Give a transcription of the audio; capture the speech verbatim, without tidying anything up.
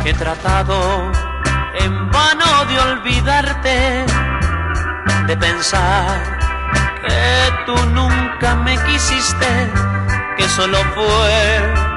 He tratado en vano de olvidarte, de pensar que tú nunca me quisiste, que solo fue